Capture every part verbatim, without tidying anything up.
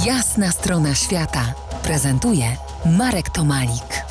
Jasna strona świata prezentuje Marek Tomalik.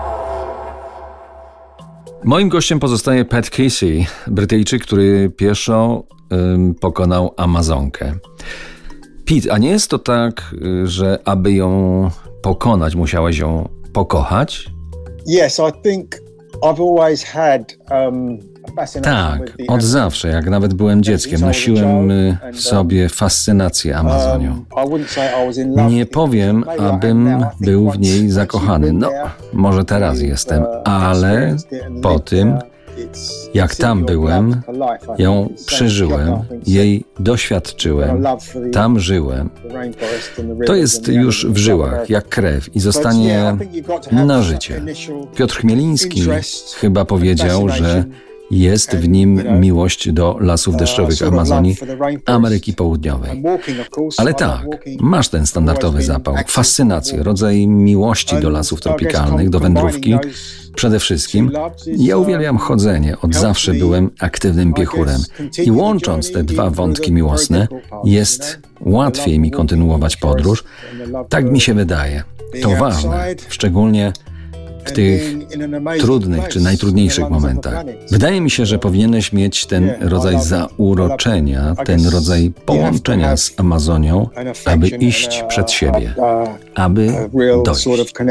Moim gościem pozostaje Pat Casey, Brytyjczyk, który pieszo ym, pokonał Amazonkę. Pete, a nie jest to tak, że aby ją pokonać, musiałeś ją pokochać? Yes, I think I've always had um, a fascination Tak, with the od Amazon. zawsze, jak nawet byłem dzieckiem, nosiłem y, w sobie fascynację Amazonią. Um, I wouldn't say I was in love Nie with it. powiem, Maybe I am abym now. I think był w once- niej once zakochany. you've been No, there, może teraz you've, jestem, uh, ale experienced it and po lived tym, there. It's- jak it's in tam your byłem, blood for life, I ją think. It's so przeżyłem, together, I think. jej Got a doświadczyłem, love for the- tam żyłem. the rainforest and the rivers To and jest the już Amazon w żyłach, River. jak krew i But zostanie yeah, I think you've got to have na that życie. initial Piotr Chmieliński interest, chyba powiedział, że fascination, jest w nim miłość do lasów deszczowych sort of Amazonii, love for the rainforest. Ameryki Południowej. And walking, of course. Ale I love tak, walking. masz ten standardowy zapał, fascynację, rodzaj miłości do lasów tropikalnych, do wędrówki. Przede wszystkim ja uwielbiam chodzenie, od zawsze byłem aktywnym piechurem i łącząc te dwa wątki miłosne jest łatwiej mi kontynuować podróż, tak mi się wydaje. To ważne, szczególnie w tych trudnych czy najtrudniejszych momentach. Wydaje mi się, że powinieneś mieć ten rodzaj zauroczenia, ten rodzaj połączenia z Amazonią, aby iść przed siebie, aby dojść.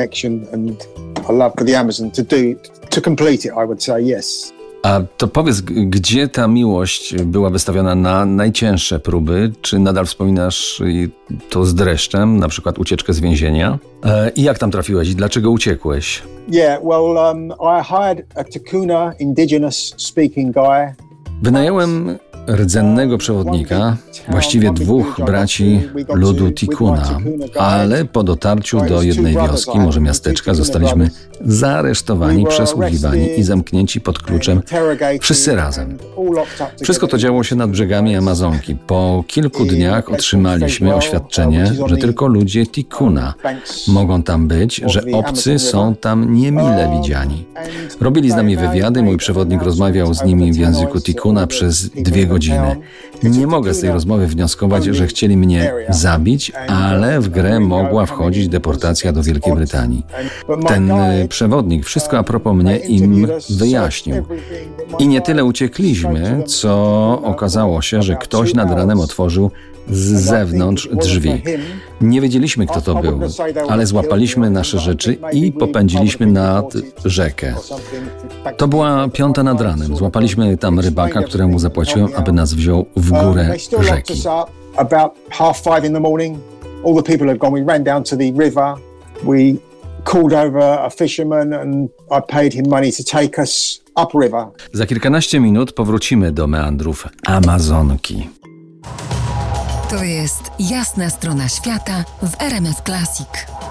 A to powiedz, g- gdzie ta miłość była wystawiona na najcięższe próby? Czy nadal wspominasz y, to z dreszczem, na przykład ucieczkę z więzienia? E, I jak tam trafiłeś i dlaczego uciekłeś? Yeah, well, um, I hired a Tikuna indigenous speaking guy. Wynająłem rdzennego przewodnika, właściwie dwóch braci ludu Tikuna, ale po dotarciu do jednej wioski, może miasteczka, zostaliśmy zaaresztowani, przesłuchiwani i zamknięci pod kluczem wszyscy razem. Wszystko to działo się nad brzegami Amazonki. Po kilku dniach otrzymaliśmy oświadczenie, że tylko ludzie Tikuna mogą tam być, że obcy są tam niemile widziani. Robili z nami wywiady, mój przewodnik rozmawiał z nimi w języku Tikuna przez dwie godziny. Nie mogę z tej rozmowy wnioskować, że chcieli mnie zabić, ale w grę mogła wchodzić deportacja do Wielkiej Brytanii. Ten y, przewodnik wszystko a propos mnie im wyjaśnił. I nie tyle uciekliśmy, co okazało się, że ktoś nad ranem otworzył z zewnątrz drzwi. Nie wiedzieliśmy, kto to był, ale złapaliśmy nasze rzeczy i popędziliśmy nad rzekę. To była piąta nad ranem. Złapaliśmy tam rybaka, któremu zapłaciłem, aby nas wziął w górę rzeki. About half five in the morning, all the people had gone. We ran down to the river. We called over a fisherman and I paid him money to take us upriver. Za kilkanaście minut powrócimy do meandrów Amazonki. To jest Jasna strona świata w R M F Classic.